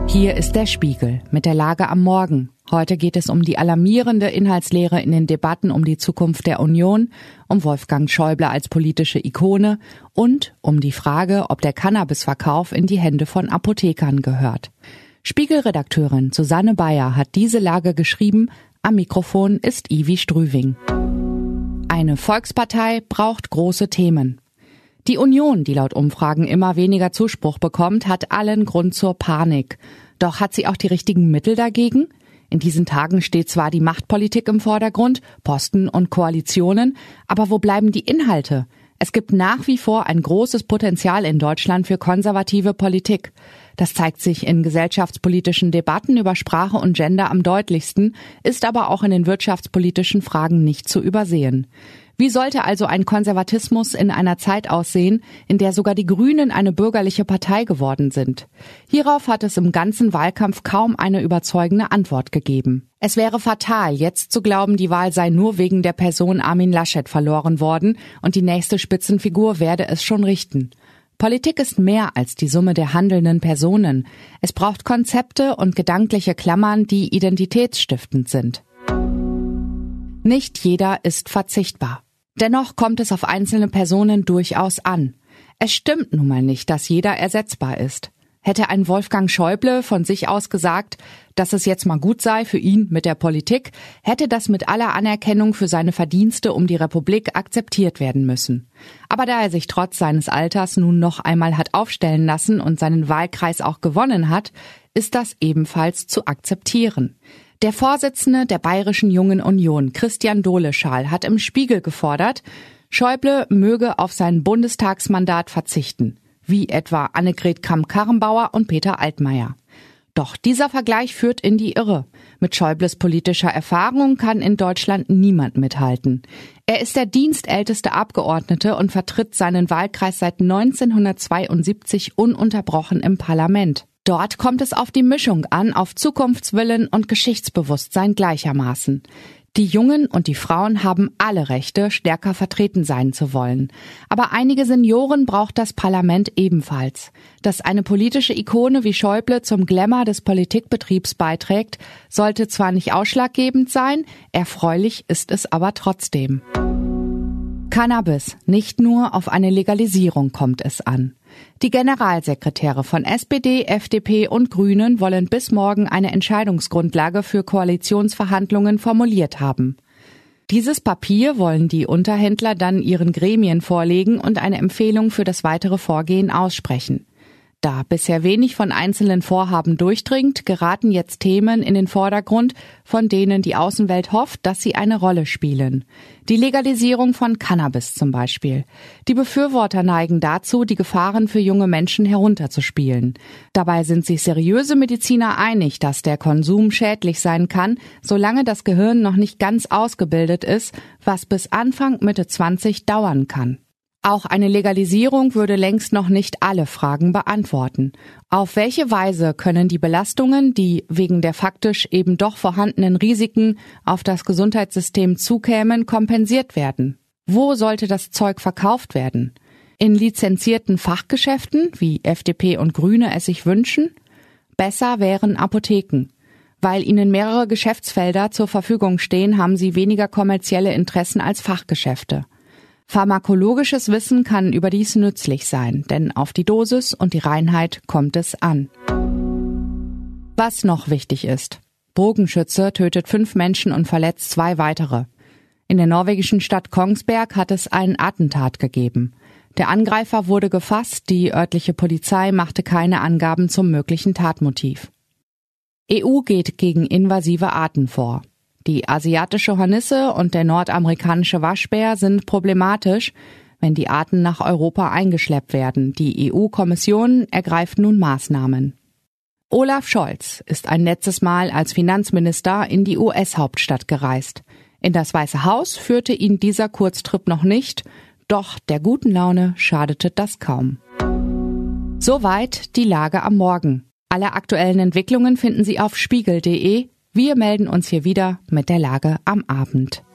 Hier ist der Spiegel mit der Lage am Morgen. Heute geht es um die alarmierende Inhaltslehre in den Debatten um die Zukunft der Union, um Wolfgang Schäuble als politische Ikone und um die Frage, ob der Cannabisverkauf in die Hände von Apothekern gehört. Spiegelredakteurin Susanne Bayer hat diese Lage geschrieben. Am Mikrofon ist Ivi Strüving. Eine Volkspartei braucht große Themen. Die Union, die laut Umfragen immer weniger Zuspruch bekommt, hat allen Grund zur Panik. Doch hat sie auch die richtigen Mittel dagegen? In diesen Tagen steht zwar die Machtpolitik im Vordergrund, Posten und Koalitionen, aber wo bleiben die Inhalte? Es gibt nach wie vor ein großes Potenzial in Deutschland für konservative Politik. Das zeigt sich in gesellschaftspolitischen Debatten über Sprache und Gender am deutlichsten, ist aber auch in den wirtschaftspolitischen Fragen nicht zu übersehen. Wie sollte also ein Konservatismus in einer Zeit aussehen, in der sogar die Grünen eine bürgerliche Partei geworden sind? Hierauf hat es im ganzen Wahlkampf kaum eine überzeugende Antwort gegeben. Es wäre fatal, jetzt zu glauben, die Wahl sei nur wegen der Person Armin Laschet verloren worden und die nächste Spitzenfigur werde es schon richten. Politik ist mehr als die Summe der handelnden Personen. Es braucht Konzepte und gedankliche Klammern, die identitätsstiftend sind. Nicht jeder ist verzichtbar. Dennoch kommt es auf einzelne Personen durchaus an. Es stimmt nun mal nicht, dass jeder ersetzbar ist. Hätte ein Wolfgang Schäuble von sich aus gesagt, dass es jetzt mal gut sei für ihn mit der Politik, hätte das mit aller Anerkennung für seine Verdienste um die Republik akzeptiert werden müssen. Aber da er sich trotz seines Alters nun noch einmal hat aufstellen lassen und seinen Wahlkreis auch gewonnen hat, ist das ebenfalls zu akzeptieren. Der Vorsitzende der Bayerischen Jungen Union, Christian Doleschal, hat im Spiegel gefordert, Schäuble möge auf sein Bundestagsmandat verzichten, wie etwa Annegret Kramp-Karrenbauer und Peter Altmaier. Doch dieser Vergleich führt in die Irre. Mit Schäubles politischer Erfahrung kann in Deutschland niemand mithalten. Er ist der dienstälteste Abgeordnete und vertritt seinen Wahlkreis seit 1972 ununterbrochen im Parlament. Dort kommt es auf die Mischung an, auf Zukunftswillen und Geschichtsbewusstsein gleichermaßen. Die Jungen und die Frauen haben alle Rechte, stärker vertreten sein zu wollen. Aber einige Senioren braucht das Parlament ebenfalls. Dass eine politische Ikone wie Schäuble zum Glamour des Politikbetriebs beiträgt, sollte zwar nicht ausschlaggebend sein, erfreulich ist es aber trotzdem. Cannabis, nicht nur auf eine Legalisierung kommt es an. Die Generalsekretäre von SPD, FDP und Grünen wollen bis morgen eine Entscheidungsgrundlage für Koalitionsverhandlungen formuliert haben. Dieses Papier wollen die Unterhändler dann ihren Gremien vorlegen und eine Empfehlung für das weitere Vorgehen aussprechen. Da bisher wenig von einzelnen Vorhaben durchdringt, geraten jetzt Themen in den Vordergrund, von denen die Außenwelt hofft, dass sie eine Rolle spielen. Die Legalisierung von Cannabis zum Beispiel. Die Befürworter neigen dazu, die Gefahren für junge Menschen herunterzuspielen. Dabei sind sich seriöse Mediziner einig, dass der Konsum schädlich sein kann, solange das Gehirn noch nicht ganz ausgebildet ist, was bis Anfang Mitte 20 dauern kann. Auch eine Legalisierung würde längst noch nicht alle Fragen beantworten. Auf welche Weise können die Belastungen, die wegen der faktisch eben doch vorhandenen Risiken auf das Gesundheitssystem zukämen, kompensiert werden? Wo sollte das Zeug verkauft werden? In lizenzierten Fachgeschäften, wie FDP und Grüne es sich wünschen? Besser wären Apotheken. Weil ihnen mehrere Geschäftsfelder zur Verfügung stehen, haben sie weniger kommerzielle Interessen als Fachgeschäfte. Pharmakologisches Wissen kann überdies nützlich sein, denn auf die Dosis und die Reinheit kommt es an. Was noch wichtig ist: Bogenschütze tötet 5 Menschen und verletzt 2 weitere. In der norwegischen Stadt Kongsberg hat es ein Attentat gegeben. Der Angreifer wurde gefasst, die örtliche Polizei machte keine Angaben zum möglichen Tatmotiv. EU geht gegen invasive Arten vor. Die asiatische Hornisse und der nordamerikanische Waschbär sind problematisch, wenn die Arten nach Europa eingeschleppt werden. Die EU-Kommission ergreift nun Maßnahmen. Olaf Scholz ist ein letztes Mal als Finanzminister in die US-Hauptstadt gereist. In das Weiße Haus führte ihn dieser Kurztrip noch nicht, doch der guten Laune schadete das kaum. Soweit die Lage am Morgen. Alle aktuellen Entwicklungen finden Sie auf spiegel.de. Wir melden uns hier wieder mit der Lage am Abend.